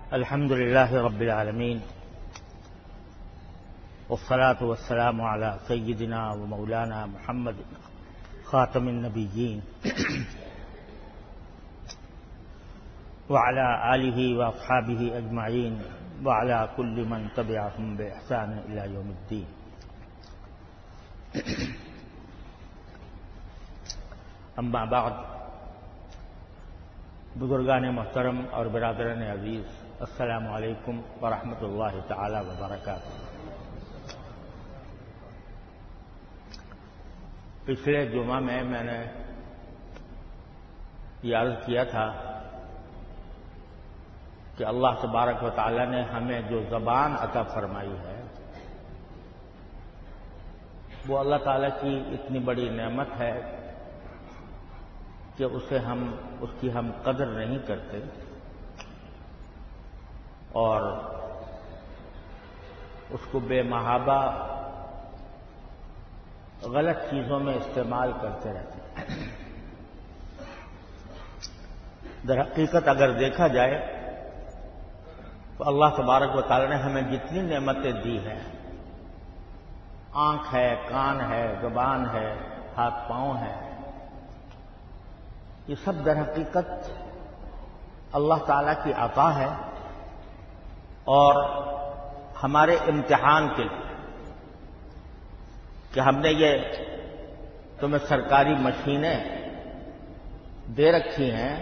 الحمد لله رب العالمين والصلاة والسلام على سيدنا ومولانا محمد خاتم النبيين وعلى آله وأصحابه أجمعين وعلى كل من تبعهم بإحسان إلى يوم الدين. اما بعد، بزرگان محترم اور برادران عزیز، السلام علیکم ورحمۃ اللہ تعالی وبرکاتہ۔ پچھلے جمعہ میں نے یہ عرض کیا تھا کہ اللہ تبارک و تعالی نے ہمیں جو زبان عطا فرمائی ہے وہ اللہ تعالی کی اتنی بڑی نعمت ہے کہ اس کی ہم قدر نہیں کرتے اور اس کو بے محابہ غلط چیزوں میں استعمال کرتے رہتے ہیں۔ در حقیقت اگر دیکھا جائے تو اللہ تبارک و تعالی نے ہمیں جتنی نعمتیں دی ہیں، آنکھ ہے، کان ہے، زبان ہے، ہاتھ پاؤں ہے، یہ سب در حقیقت اللہ تعالی کی عطا ہے اور ہمارے امتحان کے لیے کہ ہم نے یہ تمہیں سرکاری مشینیں دے رکھی ہیں،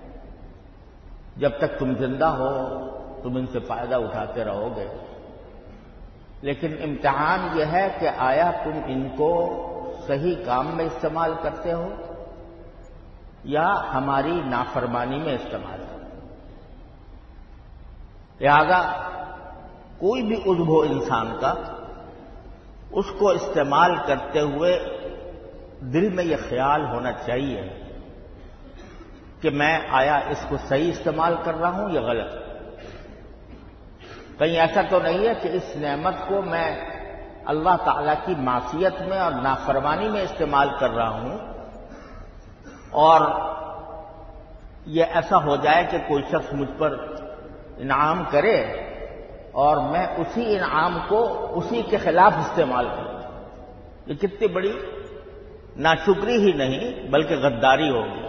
جب تک تم زندہ ہو تم ان سے فائدہ اٹھاتے رہو گے، لیکن امتحان یہ ہے کہ آیا تم ان کو صحیح کام میں استعمال کرتے ہو یا ہماری نافرمانی میں استعمال کرتے ہو۔ لہذا کوئی بھی عضو ہو انسان کا، اس کو استعمال کرتے ہوئے دل میں یہ خیال ہونا چاہیے کہ میں آیا اس کو صحیح استعمال کر رہا ہوں یا غلط۔ کہیں ایسا تو نہیں ہے کہ اس نعمت کو میں اللہ تعالی کی معصیت میں اور نافرمانی میں استعمال کر رہا ہوں اور یہ ایسا ہو جائے کہ کوئی شخص مجھ پر انعام کرے اور میں اسی انعام کو اسی کے خلاف استعمال کروں۔ یہ کتنی بڑی ناشکری ہی نہیں بلکہ غداری ہوگی۔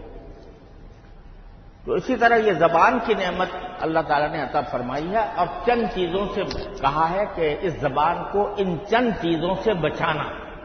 تو اسی طرح یہ زبان کی نعمت اللہ تعالیٰ نے عطا فرمائی ہے اور چند چیزوں سے کہا ہے کہ اس زبان کو ان چند چیزوں سے بچانا،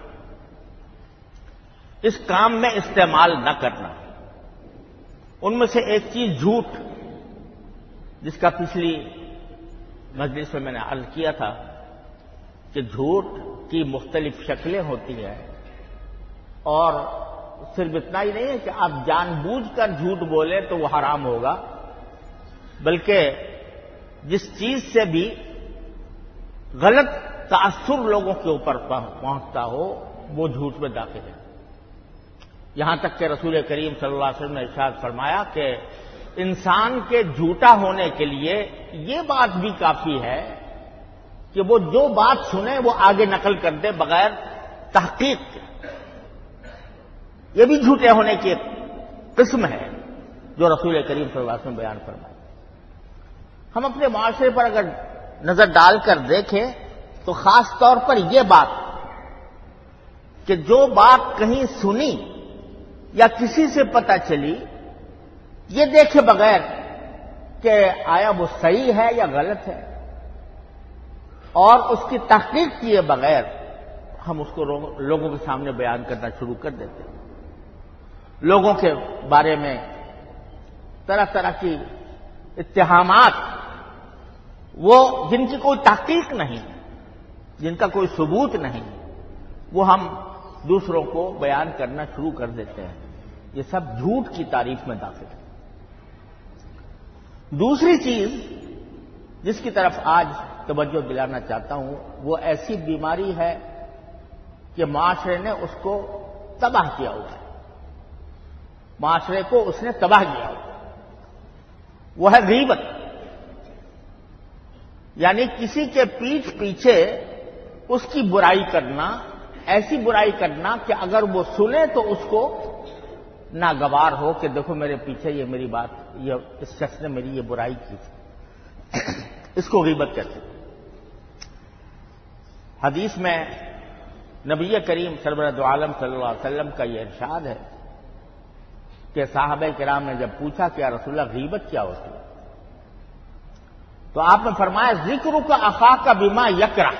اس کام میں استعمال نہ کرنا۔ ان میں سے ایک چیز جھوٹ، جس کا پچھلی مجلس میں نے عرض کیا تھا کہ جھوٹ کی مختلف شکلیں ہوتی ہیں اور صرف اتنا ہی نہیں ہے کہ آپ جان بوجھ کر جھوٹ بولیں تو وہ حرام ہوگا، بلکہ جس چیز سے بھی غلط تاثر لوگوں کے اوپر پہنچتا ہو وہ جھوٹ میں داخل ہے۔ یہاں تک کہ رسول کریم صلی اللہ علیہ وسلم نے ارشاد فرمایا کہ انسان کے جھوٹا ہونے کے لیے یہ بات بھی کافی ہے کہ وہ جو بات سنے وہ آگے نقل کر دے بغیر تحقیق کے۔ یہ بھی جھوٹے ہونے کی ایک قسم ہے جو رسول کریم صلی اللہ علیہ وسلم بیان فرمائے۔ ہم اپنے معاشرے پر اگر نظر ڈال کر دیکھیں تو خاص طور پر یہ بات کہ جو بات کہیں سنی یا کسی سے پتہ چلی، یہ دیکھے بغیر کہ آیا وہ صحیح ہے یا غلط ہے اور اس کی تحقیق کیے بغیر ہم اس کو لوگوں کے سامنے بیان کرنا شروع کر دیتے ہیں۔ لوگوں کے بارے میں طرح طرح کی اتہامات، وہ جن کی کوئی تحقیق نہیں، جن کا کوئی ثبوت نہیں، وہ ہم دوسروں کو بیان کرنا شروع کر دیتے ہیں۔ یہ سب جھوٹ کی تعریف میں داخل ہے۔ دوسری چیز جس کی طرف آج توجہ دلانا چاہتا ہوں وہ ایسی بیماری ہے کہ معاشرے نے اس کو تباہ کیا ہوا ہے، معاشرے کو اس نے تباہ کیا ہوا ہے، وہ ہے غیبت، یعنی کسی کے پیٹھ پیچھے اس کی برائی کرنا، ایسی برائی کرنا کہ اگر وہ سنے تو اس کو ناگوار ہو کہ دیکھو میرے پیچھے یہ میری بات، یہ اس شخص نے میری یہ برائی کی تھی۔ اس کو غیبت کہتے ہیں۔ حدیث میں نبی کریم سرورت عالم صلی اللہ علیہ وسلم کا یہ ارشاد ہے کہ صحابہ کرام نے جب پوچھا کہ یا رسول اللہ غیبت کیا ہوتی ہے، تو آپ نے فرمایا ذکر کا اخاک بما یکرہ،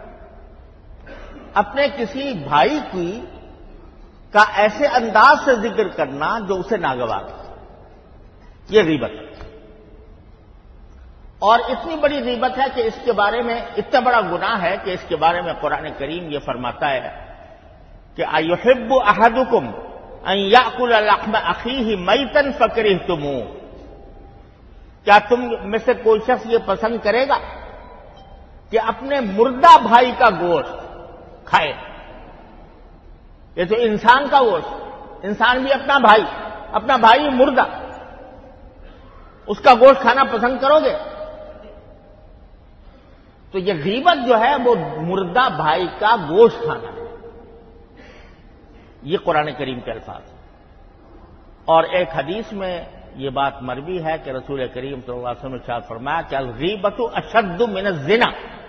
اپنے کسی بھائی کی کا ایسے انداز سے ذکر کرنا جو اسے ناگوار ہو، یہ غیبت ہے۔ اور اتنی بڑی غیبت ہے کہ اس کے بارے میں اتنا بڑا گناہ ہے کہ اس کے بارے میں قرآن کریم یہ فرماتا ہے کہ ایحب احدکم ان یاکل لحم اخیہ میتا فکرہتموہ، کیا تم میں سے کوئی شخص یہ پسند کرے گا کہ اپنے مردہ بھائی کا گوشت کھائے؟ یہ تو انسان کا گوشت، انسان بھی اپنا بھائی مردہ، اس کا گوشت کھانا پسند کرو گے؟ تو یہ غیبت جو ہے وہ مردہ بھائی کا گوشت کھانا ہے، یہ قرآن کریم کے الفاظ ہیں۔ اور ایک حدیث میں یہ بات مروی ہے کہ رسول کریم صلی اللہ علیہ وسلم نے ارشاد فرمایا کہ الغیبۃ اشد من الزنا،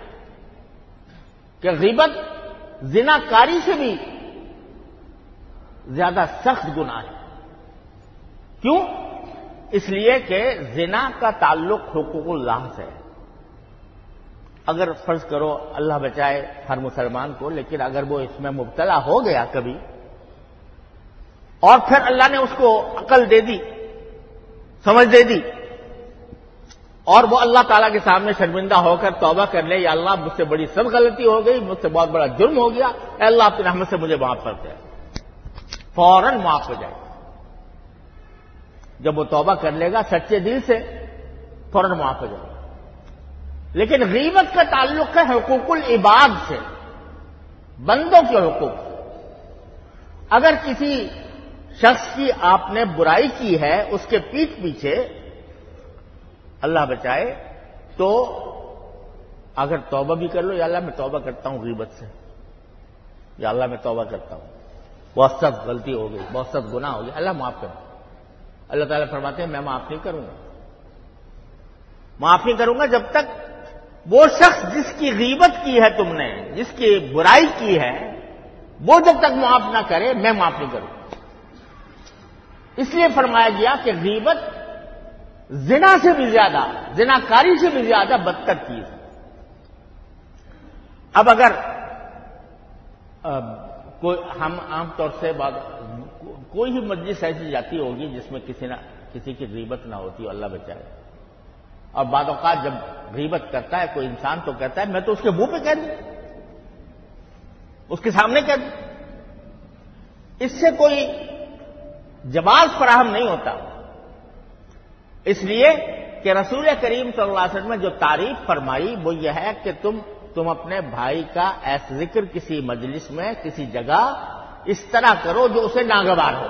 کہ غیبت زنا کاری سے بھی زیادہ سخت گناہ ہے۔ کیوں؟ اس لیے کہ زنا کا تعلق حقوق اللہ سے ہے۔ اگر فرض کرو اللہ بچائے ہر مسلمان کو، لیکن اگر وہ اس میں مبتلا ہو گیا کبھی اور پھر اللہ نے اس کو عقل دے دی، سمجھ دے دی، اور وہ اللہ تعالیٰ کے سامنے شرمندہ ہو کر توبہ کر لے، یا اللہ مجھ سے بڑی سخت غلطی ہو گئی، مجھ سے بہت بڑا جرم ہو گیا، اے اللہ اپنی رحمت سے مجھے معاف کر دے، فوراً معاف ہو جائے گا۔ جب وہ توبہ کر لے گا سچے دل سے، فوراً معاف ہو جائے گا۔ لیکن غیبت کا تعلق ہے حقوق العباد سے، بندوں کے حقوق۔ اگر کسی شخص کی آپ نے برائی کی ہے اس کے پیٹھ پیچھے، اللہ بچائے، تو اگر توبہ بھی کر لو، یا اللہ میں توبہ کرتا ہوں غیبت سے، یا اللہ میں توبہ کرتا ہوں، بہت سخت غلطی ہو گئی، بہت سخت گناہ ہو گیا، اللہ معاف کرو۔ اللہ تعالیٰ فرماتے ہیں میں معاف نہیں کروں گا، معاف نہیں کروں گا جب تک وہ شخص جس کی غیبت کی ہے تم نے، جس کی برائی کی ہے، وہ جب تک معاف نہ کرے میں معاف نہیں کروں۔ اس لیے فرمایا گیا کہ غیبت زنا سے بھی زیادہ، زنا کاری سے بھی زیادہ بدتر چیز ہے۔ اب اگر کوئی ہم عام طور سے کوئی ہی مجلس ایسی جاتی ہوگی جس میں کسی کی غیبت نہ ہوتی ہو، اللہ بچائے، اور بعض اوقات جب غیبت کرتا ہے کوئی انسان تو کہتا ہے میں تو اس کے منہ پہ کہہ دوں، اس کے سامنے کہہ دوں، اس سے کوئی جواز فراہم نہیں ہوتا۔ اس لیے کہ رسول کریم صلی اللہ علیہ وسلم نے جو تعریف فرمائی وہ یہ ہے کہ تم اپنے بھائی کا ایسا ذکر کسی مجلس میں، کسی جگہ اس طرح کرو جو اسے ناگوار ہو،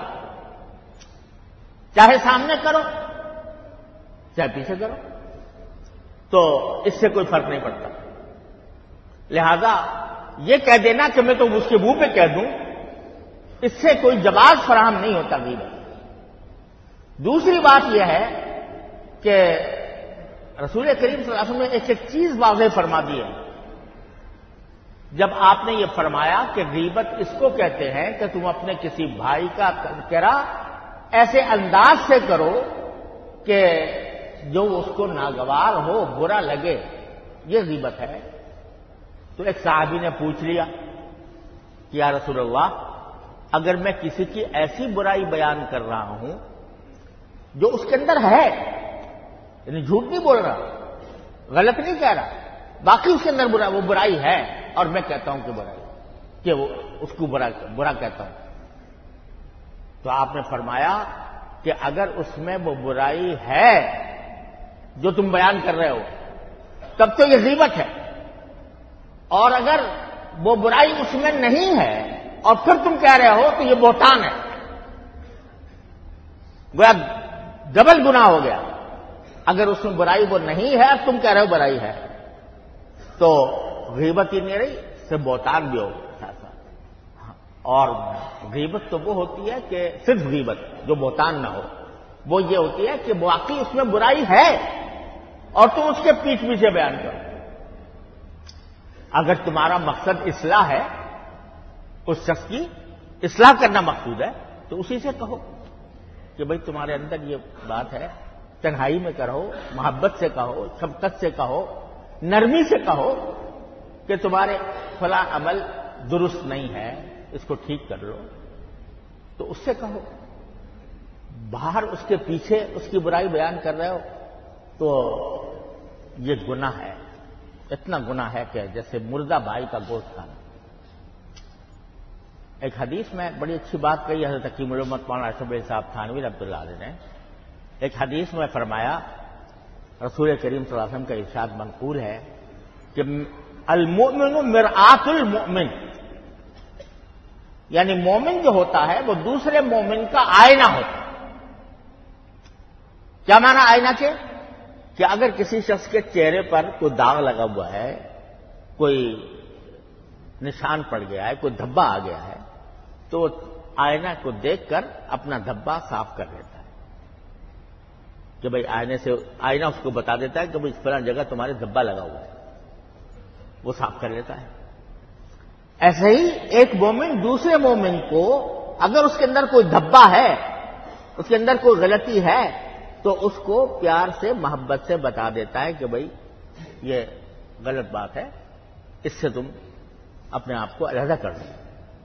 چاہے سامنے کرو چاہے پیچھے کرو، تو اس سے کوئی فرق نہیں پڑتا۔ لہذا یہ کہہ دینا کہ میں تو اس کے منہ پہ کہہ دوں، اس سے کوئی جواز فراہم نہیں ہوتا غیبت۔ دوسری بات یہ ہے کہ رسول کریم صلی اللہ علیہ وسلم نے ایک چیز واضح فرما دی ہے۔ جب آپ نے یہ فرمایا کہ غیبت اس کو کہتے ہیں کہ تم اپنے کسی بھائی کا تذکرہ ایسے انداز سے کرو کہ جو اس کو ناگوار ہو، برا لگے، یہ غیبت ہے۔ تو ایک صحابی نے پوچھ لیا کہ یا رسول اللہ، اگر میں کسی کی ایسی برائی بیان کر رہا ہوں جو اس کے اندر ہے، یعنی جھوٹ نہیں بول رہا، غلط نہیں کہہ رہا، باقی اس کے اندر وہ برائی ہے اور میں کہتا ہوں کہ برائی، کہ وہ اس کو برا کہتا ہوں، تو آپ نے فرمایا کہ اگر اس میں وہ برائی ہے جو تم بیان کر رہے ہو تب تو یہ غیبت ہے، اور اگر وہ برائی اس میں نہیں ہے اور پھر تم کہہ رہے ہو تو یہ بہتان ہے، گویا ڈبل گناہ ہو گیا۔ اگر اس میں برائی وہ نہیں ہے اور تم کہہ رہے ہو برائی ہے تو غیبت ہی نہیں رہی، صرف بہتان بھی ہو ساتھ ساتھ۔ اور غیبت تو وہ ہوتی ہے کہ صرف غیبت جو بہتان نہ ہو، وہ یہ ہوتی ہے کہ واقعی اس میں برائی ہے اور تم اس کے پیچھے پیچھے بیان کرو. اگر تمہارا مقصد اصلاح ہے، اس شخص کی اصلاح کرنا مقصود ہے، تو اسی سے کہو کہ بھئی تمہارے اندر یہ بات ہے، تنہائی میں کہو، محبت سے کہو، شفقت سے کہو، نرمی سے کہو کہ تمہارے فلاں عمل درست نہیں ہے، اس کو ٹھیک کر لو. تو اس سے کہو. باہر اس کے پیچھے اس کی برائی بیان کر رہے ہو تو یہ گناہ ہے. اتنا گناہ ہے کہ جیسے مردہ بھائی کا گوشت کھانا. ایک حدیث میں بڑی اچھی بات کہی حضرت حکیم الامت مولانا اشرف علی صاحب تھانوی رحمۃ اللہ علیہ نے. ایک حدیث میں فرمایا، رسول کریم صلی اللہ علیہ وسلم کا ارشاد منقول ہے کہ المؤمن مرآت المؤمن، یعنی مومن جو ہوتا ہے وہ دوسرے مومن کا آئینہ ہوتا ہے. کیا معنی آئینہ کے؟ کہ اگر کسی شخص کے چہرے پر کوئی داغ لگا ہوا ہے، کوئی نشان پڑ گیا ہے، کوئی دھبا آ گیا ہے، تو وہ آئینہ کو دیکھ کر اپنا دھبا صاف کر لیتا ہے کہ بھئی آئینے سے آئینہ اس کو بتا دیتا ہے کہ بھئی فلاں جگہ تمہارے دھبا لگا ہوا ہے، وہ صاف کر لیتا ہے. ایسے ہی ایک مومن دوسرے مومن کو اگر اس کے اندر کوئی دھبا ہے، اس کے اندر کوئی غلطی ہے، تو اس کو پیار سے محبت سے بتا دیتا ہے کہ بھئی یہ غلط بات ہے، اس سے تم اپنے آپ کو علیحدہ کر دو.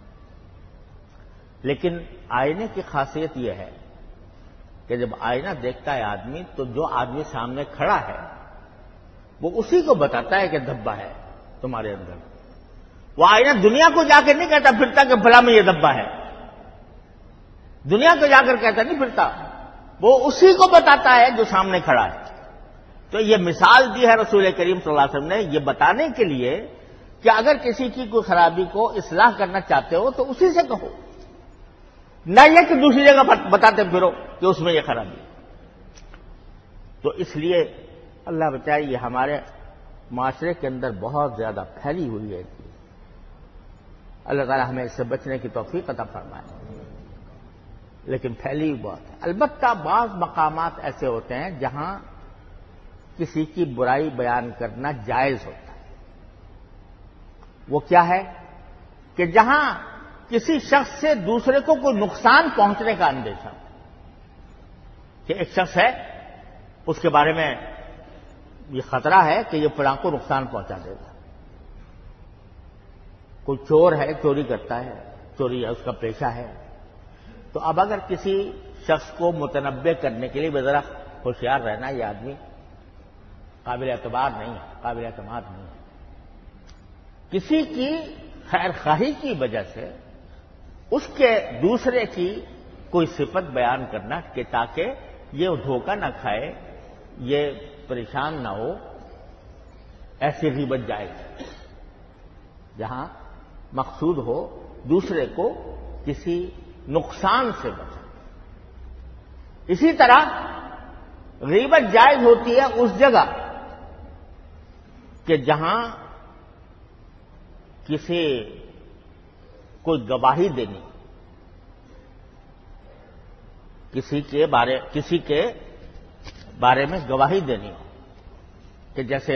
لیکن آئینے کی خاصیت یہ ہے کہ جب آئینہ دیکھتا ہے آدمی تو جو آدمی سامنے کھڑا ہے وہ اسی کو بتاتا ہے کہ دھبا ہے تمہارے اندر. وہ آئینہ دنیا کو جا کر نہیں کہتا پھرتا کہ بھلا میں یہ دھبا ہے، دنیا کو جا کر کہتا نہیں پھرتا، وہ اسی کو بتاتا ہے جو سامنے کھڑا ہے. تو یہ مثال دی ہے رسول کریم صلی اللہ علیہ وسلم نے یہ بتانے کے لیے کہ اگر کسی کی کوئی خرابی کو اصلاح کرنا چاہتے ہو تو اسی سے کہو، نہ یہ کہ دوسری جگہ بتاتے پھرو کہ اس میں یہ خرابی. تو اس لیے اللہ بچائے یہ ہمارے معاشرے کے اندر بہت زیادہ پھیلی ہوئی ہے. اللہ تعالیٰ ہمیں اس سے بچنے کی توفیق عطا فرمائے. لیکن پھیلی ہوئی بہت ہے. البتہ بعض مقامات ایسے ہوتے ہیں جہاں کسی کی برائی بیان کرنا جائز ہوتا ہے. وہ کیا ہے کہ جہاں کسی شخص سے دوسرے کو کوئی نقصان پہنچنے کا اندیشہ ہو کہ ایک شخص ہے، اس کے بارے میں یہ خطرہ ہے کہ یہ فلاں کو نقصان پہنچا دے گا. کوئی چور ہے، چوری کرتا ہے، چوری اس کا پیشہ ہے. تو اب اگر کسی شخص کو متنبع کرنے کے لیے ذرا ہوشیار رہنا، یہ آدمی قابل اعتبار نہیں ہے، قابل اعتماد نہیں ہے. کسی کی خیر خواہی کی وجہ سے اس کے دوسرے کی کوئی صفت بیان کرنا کہ تاکہ یہ دھوکہ نہ کھائے، یہ پریشان نہ ہو، ایسی غیبت جائز ہے جہاں مقصود ہو دوسرے کو کسی نقصان سے بچانا. اسی طرح غیبت جائز ہوتی ہے اس جگہ کہ جہاں کسی کوئی گواہی دینی، کسی کے بارے میں گواہی دینی ہو کہ جیسے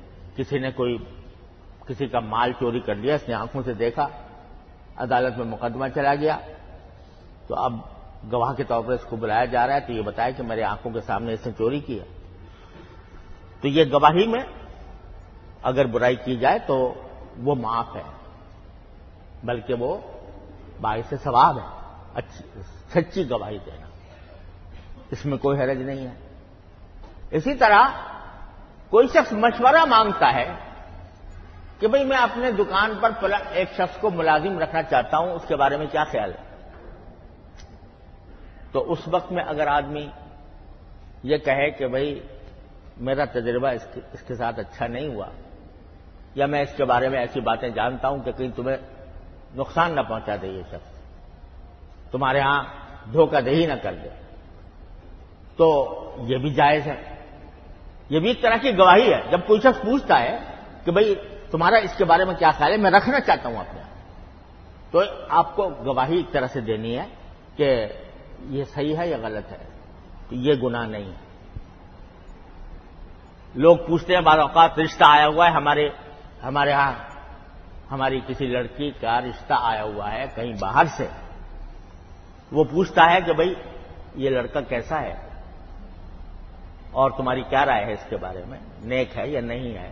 کسی کا مال چوری کر لیا، اس نے آنکھوں سے دیکھا، عدالت میں مقدمہ چلا گیا، تو اب گواہ کے طور پر اس کو بلایا جا رہا ہے تو یہ بتایا کہ میرے آنکھوں کے سامنے اس نے چوری کی ہے. تو یہ گواہی میں اگر برائی کی جائے تو وہ معاف ہے، بلکہ وہ باعث ثواب ہے. سچی گواہی دینا، اس میں کوئی حرج نہیں ہے. اسی طرح کوئی شخص مشورہ مانگتا ہے کہ بھئی میں اپنے دکان پر ایک شخص کو ملازم رکھنا چاہتا ہوں، اس کے بارے میں کیا خیال ہے؟ تو اس وقت میں اگر آدمی یہ کہے کہ بھئی میرا تجربہ اس کے ساتھ اچھا نہیں ہوا، یا میں اس کے بارے میں ایسی باتیں جانتا ہوں کہ کہیں تمہیں نقصان نہ پہنچا دے، یہ شخص تمہارے ہاں دھوکہ دہی نہ کر دے، تو یہ بھی جائز ہے. یہ بھی ایک طرح کی گواہی ہے. جب کوئی شخص پوچھتا ہے کہ بھئی تمہارا اس کے بارے میں کیا خیال ہے، میں رکھنا چاہتا ہوں اپنے، تو آپ کو گواہی ایک طرح سے دینی ہے کہ یہ صحیح ہے یا غلط ہے. تو یہ گناہ نہیں ہے. لوگ پوچھتے ہیں بعض اوقات رشتہ آیا ہوا ہے ہمارے ہاں ہماری کسی لڑکی کا رشتہ آیا ہوا ہے کہیں باہر سے، وہ پوچھتا ہے کہ بھئی یہ لڑکا کیسا ہے اور تمہاری کیا رائے ہے اس کے بارے میں، نیک ہے یا نہیں ہے،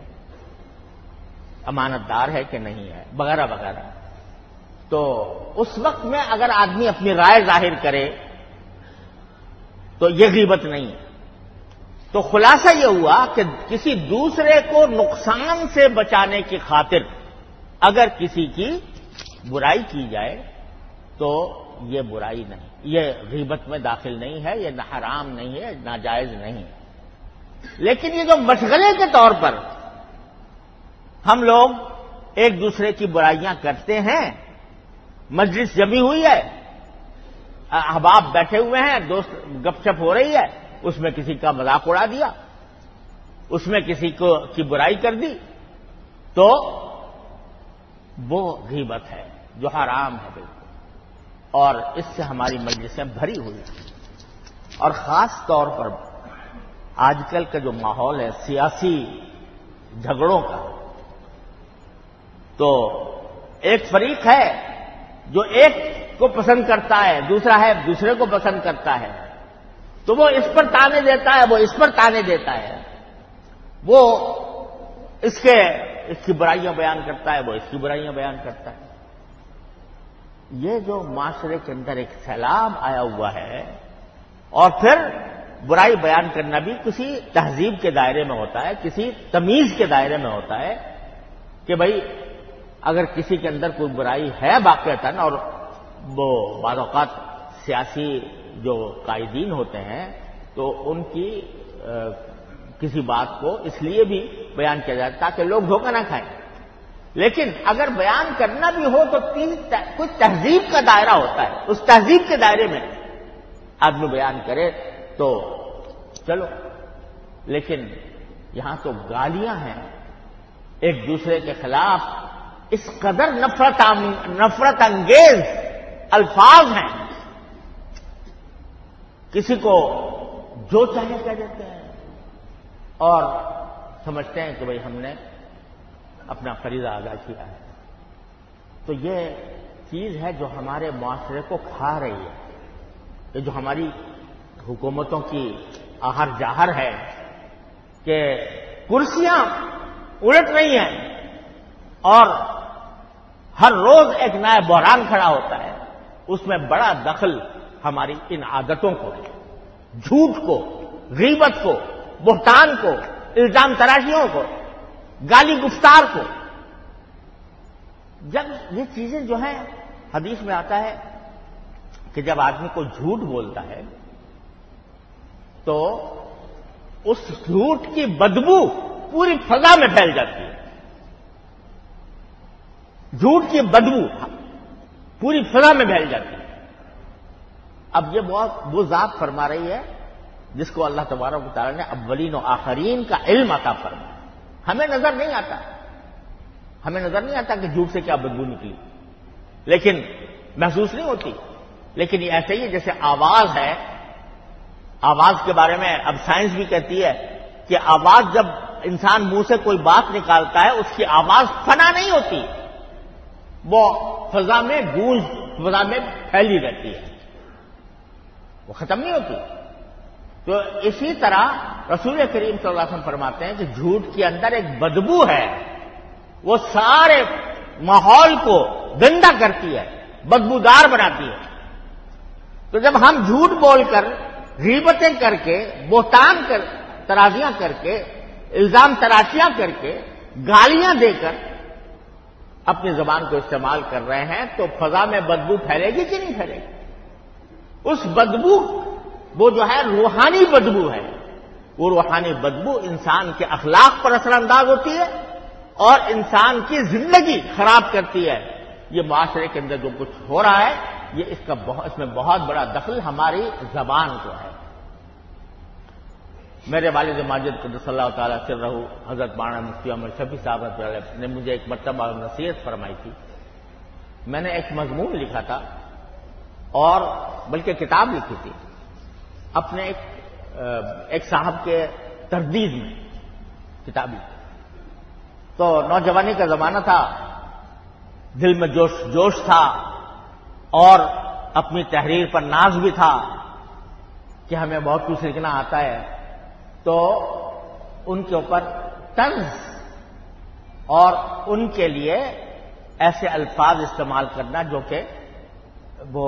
امانت دار ہے کہ نہیں ہے، وغیرہ وغیرہ۔ تو اس وقت میں اگر آدمی اپنی رائے ظاہر کرے تو یہ غیبت نہیں ہے۔ تو خلاصہ یہ ہوا کہ کسی دوسرے کو نقصان سے بچانے کی خاطر اگر کسی کی برائی کی جائے تو یہ برائی نہیں، یہ غیبت میں داخل نہیں ہے، یہ نہ حرام نہیں ہے، ناجائز نہیں ہے۔ لیکن یہ جو مشغلے کے طور پر ہم لوگ ایک دوسرے کی برائیاں کرتے ہیں، مجلس جمی ہوئی ہے، احباب بیٹھے ہوئے ہیں، دوست گپ شپ ہو رہی ہے، اس میں کسی کا مذاق اڑا دیا، اس میں کسی کی برائی کر دی، تو وہ غیبت ہے جو حرام ہے بالکل، اور اس سے ہماری مجلسیں بھری ہوئی ہیں۔ اور خاص طور پر آج کل کا جو ماحول ہے سیاسی جھگڑوں کا، تو ایک فریق ہے جو ایک کو پسند کرتا ہے، دوسرا ہے دوسرے کو پسند کرتا ہے، تو وہ اس پر تانے دیتا ہے، وہ اس پر تانے دیتا ہے، وہ اس کی برائیاں بیان کرتا ہے، وہ اس کی برائیاں بیان کرتا ہے۔ یہ جو معاشرے کے اندر ایک سیلاب آیا ہوا ہے، اور پھر برائی بیان کرنا بھی کسی تہذیب کے دائرے میں ہوتا ہے، کسی تمیز کے دائرے میں ہوتا ہے کہ بھئی اگر کسی کے اندر کوئی برائی ہے واقعتاً، اور وہ بعض اوقات سیاسی جو قائدین ہوتے ہیں تو ان کی کسی بات کو اس لیے بھی بیان کیا جاتا ہے تاکہ لوگ دھوکہ نہ کھائیں، لیکن اگر بیان کرنا بھی ہو تو کچھ تہذیب کا دائرہ ہوتا ہے، اس تہذیب کے دائرے میں آدمی بیان کرے تو چلو، لیکن یہاں تو گالیاں ہیں ایک دوسرے کے خلاف، اس قدر نفرت انگیز الفاظ ہیں، کسی کو جو چاہے کہہ دیتے ہیں اور سمجھتے ہیں کہ بھئی ہم نے اپنا فریضہ ادا کیا ہے۔ تو یہ چیز ہے جو ہمارے معاشرے کو کھا رہی ہے، یہ جو ہماری حکومتوں کی آہر جاہر ہے کہ کرسیاں الٹ رہی ہیں اور ہر روز ایک نیا بحران کھڑا ہوتا ہے، اس میں بڑا دخل ہماری ان عادتوں کو، جھوٹ کو، غیبت کو، بہتان کو، الزام تراشیوں کو، گالی گفتار کو۔ جب یہ چیزیں جو ہیں، حدیث میں آتا ہے کہ جب آدمی کو جھوٹ بولتا ہے تو اس جھوٹ کی بدبو پوری فضا میں پھیل جاتی ہے، جھوٹ کی بدبو پوری فضا میں پھیل جاتی ہے۔ اب یہ وہ ذات فرما رہی ہے جس کو اللہ تبارک و تعالیٰ نے اولین و آخرین کا علم عطا فرمایا۔ ہمیں نظر نہیں آتا کہ جھوٹ سے کیا بدبو نکلی، لیکن محسوس نہیں ہوتی، لیکن یہ ایسے ہی ہے جیسے آواز ہے، آواز کے بارے میں اب سائنس بھی کہتی ہے کہ آواز جب انسان منہ سے کوئی بات نکالتا ہے اس کی آواز فنا نہیں ہوتی، وہ فضا میں گونج، فضا میں پھیلی رہتی ہے، وہ ختم نہیں ہوتی۔ تو اسی طرح رسول کریم صلی اللہ علیہ وسلم فرماتے ہیں کہ جھوٹ کے اندر ایک بدبو ہے، وہ سارے ماحول کو گندا کرتی ہے، بدبودار بناتی ہے۔ تو جب ہم جھوٹ بول کر، غیبتیں کر کے، بہتان کر، ترازیاں کر کے، الزام تراشیاں کر کے، گالیاں دے کر اپنی زبان کو استعمال کر رہے ہیں تو فضا میں بدبو پھیلے گی کہ نہیں پھیلے گی؟ اس بدبو وہ جو ہے روحانی بدبو ہے، وہ روحانی بدبو انسان کے اخلاق پر اثر انداز ہوتی ہے اور انسان کی زندگی خراب کرتی ہے۔ یہ معاشرے کے اندر جو کچھ ہو رہا ہے، یہ اس میں بہت بڑا دخل ہماری زبان کو ہے۔ میرے والد ماجد قدس اللہ تعالیٰ سرہ حضرت مولانا مفتی عمر شفیع صاحب نے مجھے ایک مرتبہ نصیحت فرمائی تھی۔ میں نے ایک مضمون لکھا تھا اور بلکہ کتاب لکھی تھی اپنے ایک صاحب کے تردید میں، کتابی. تو نوجوانی کا زمانہ تھا، دل میں جوش تھا اور اپنی تحریر پر ناز بھی تھا کہ ہمیں بہت کچھ لکھنا آتا ہے. تو ان کے اوپر طنز اور ان کے لیے ایسے الفاظ استعمال کرنا جو کہ وہ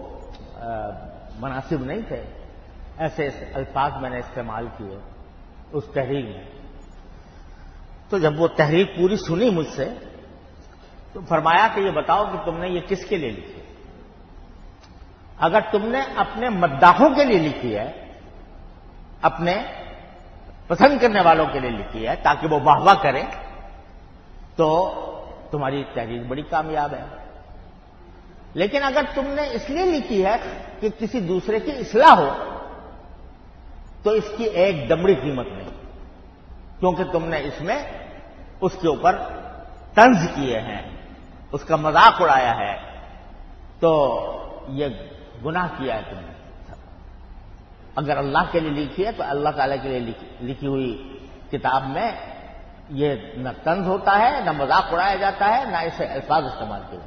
مناسب نہیں تھے، ایسے الفاظ میں نے استعمال کیے اس تحریر میں. تو جب وہ تحریر پوری سنی مجھ سے تو فرمایا کہ یہ بتاؤ کہ تم نے یہ کس کے لیے لکھی؟ اگر تم نے اپنے مداحوں کے لیے لکھی ہے، اپنے پسند کرنے والوں کے لیے لکھی ہے تاکہ وہ واہ واہ کریں، تو تمہاری تحریر بڑی کامیاب ہے. لیکن اگر تم نے اس لیے لکھی ہے کہ کسی دوسرے کی اصلاح ہو تو اس کی ایک دمڑی قیمت نہیں، کیونکہ تم نے اس میں اس کے اوپر طنز کیے ہیں، اس کا مذاق اڑایا ہے، تو یہ گناہ کیا ہے تم نے. اگر اللہ کے لیے لکھی ہے تو اللہ تعالی کے لیے لکھی ہوئی کتاب میں یہ نہ طنز ہوتا ہے، نہ مذاق اڑایا جاتا ہے، نہ اسے الفاظ استعمال کیے.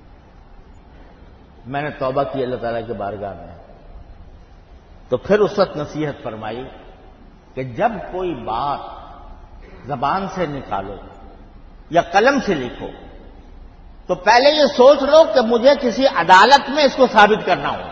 میں نے توبہ کی اللہ تعالیٰ کے بارگاہ میں. تو پھر اس وقت نصیحت فرمائی کہ جب کوئی بات زبان سے نکالو یا قلم سے لکھو تو پہلے یہ سوچ لو کہ مجھے کسی عدالت میں اس کو ثابت کرنا ہوگا،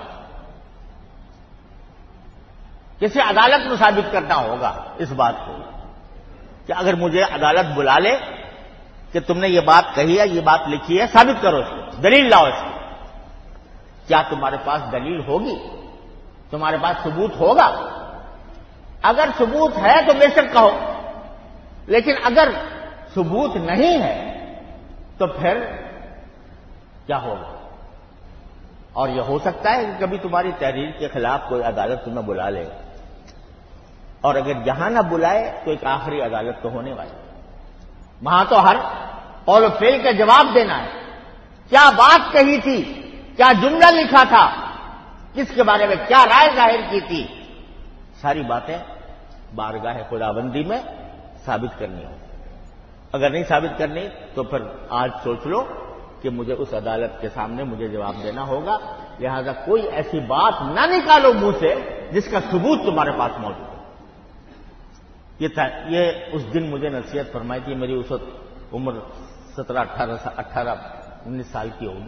کسی عدالت میں ثابت کرنا ہوگا اس بات کو، کہ اگر مجھے عدالت بلا لے کہ تم نے یہ بات کہی ہے، یہ بات لکھی ہے، ثابت کرو اس کو، دلیل لاؤ اس کو. کیا تمہارے پاس دلیل ہوگی؟ تمہارے پاس ثبوت ہوگا؟ اگر ثبوت ہے تو بے شک کہو، لیکن اگر ثبوت نہیں ہے تو پھر کیا ہوگا؟ اور یہ ہو سکتا ہے کہ کبھی تمہاری تحریر کے خلاف کوئی عدالت تمہیں بلا لے، اور اگر یہاں نہ بلائے تو ایک آخری عدالت تو ہونے والی، وہاں تو ہر قول و فعل کا جواب دینا ہے. کیا بات کہی تھی، کیا جملہ لکھا تھا، کس کے بارے میں کیا رائے ظاہر کی تھی، ساری باتیں بارگاہ خداوندی میں ثابت کرنی ہو. اگر نہیں ثابت کرنی تو پھر آج سوچ لو کہ مجھے اس عدالت کے سامنے مجھے جواب دینا ہوگا. لہذا کوئی ایسی بات نہ نکالو منہ سے جس کا ثبوت تمہارے پاس موجود ہو. یہ اس دن مجھے نصیحت فرمائی تھی. میری اس وقت عمر 17-18-19 سال کی ہوگی.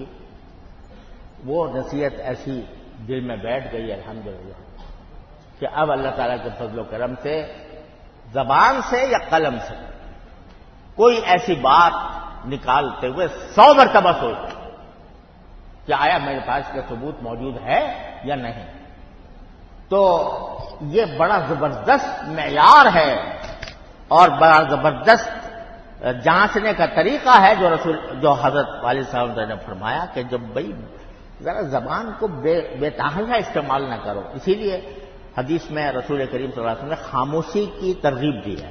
وہ نصیحت ایسی دل میں بیٹھ گئی الحمدللہ کہ اب اللہ تعالیٰ کے فضل و کرم سے زبان سے یا قلم سے کوئی ایسی بات نکالتے ہوئے 100 مرتبہ سوچ کہ آیا میرے پاس کا ثبوت موجود ہے یا نہیں. تو یہ بڑا زبردست معیار ہے اور بڑا زبردست جانچنے کا طریقہ ہے جو حضرت والد صاحب نے فرمایا کہ جب بھائی ذرا زبان کو بے تحاشا استعمال نہ کرو. اسی لیے حدیث میں رسول کریم صلی اللہ علیہ وسلم نے خاموشی کی ترغیب دی ہے.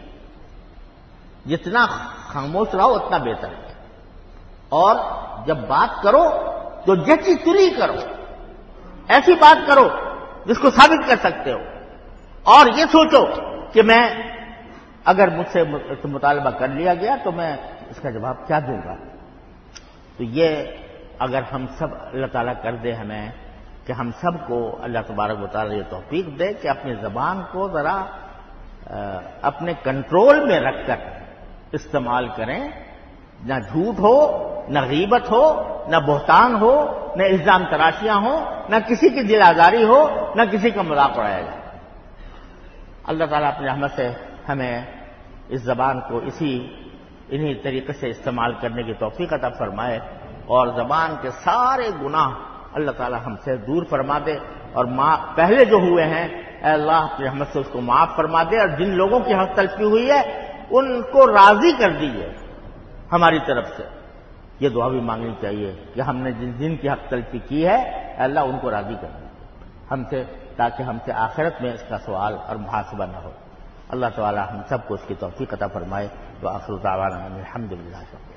جتنا خاموش رہو اتنا بہتر ہے. اور جب بات کرو تو جچی تلی کرو، ایسی بات کرو جس کو ثابت کر سکتے ہو. اور یہ سوچو کہ میں اگر مجھ سے مطالبہ کر لیا گیا تو میں اس کا جواب کیا دوں گا. تو یہ اگر ہم سب اللہ تعالیٰ کر دے ہمیں کہ ہم سب کو اللہ تبارک و تعالیٰ یہ توفیق دے کہ اپنی زبان کو ذرا اپنے کنٹرول میں رکھ کر استعمال کریں. نہ جھوٹ ہو، نہ غیبت ہو، نہ بہتان ہو، نہ الزام تراشیاں ہوں، نہ کسی کی دل آزاری ہو، نہ کسی کا مذاق اڑایا جائے. اللہ تعالیٰ اپنی رحمت سے ہمیں اس زبان کو انہی طریقے سے استعمال کرنے کی توفیق عطا فرمائے اور زبان کے سارے گناہ اللہ تعالیٰ ہم سے دور فرما دے. اور پہلے جو ہوئے ہیں اے اللہ اپنی رحمت سے اس کو معاف فرما دے، اور جن لوگوں کی حق تلفی ہوئی ہے ان کو راضی کر دیجیے ہماری طرف سے. یہ دعا بھی مانگنی چاہیے کہ ہم نے جن کی حق تلفی کی ہے اے اللہ ان کو راضی کر دیں ہم سے، تاکہ ہم سے آخرت میں اس کا سوال اور محاسبہ نہ ہو. اللہ تعالی ہم سب کو اس کی توفیق عطا فرمائے. وآخر دعوانا الحمدللہ.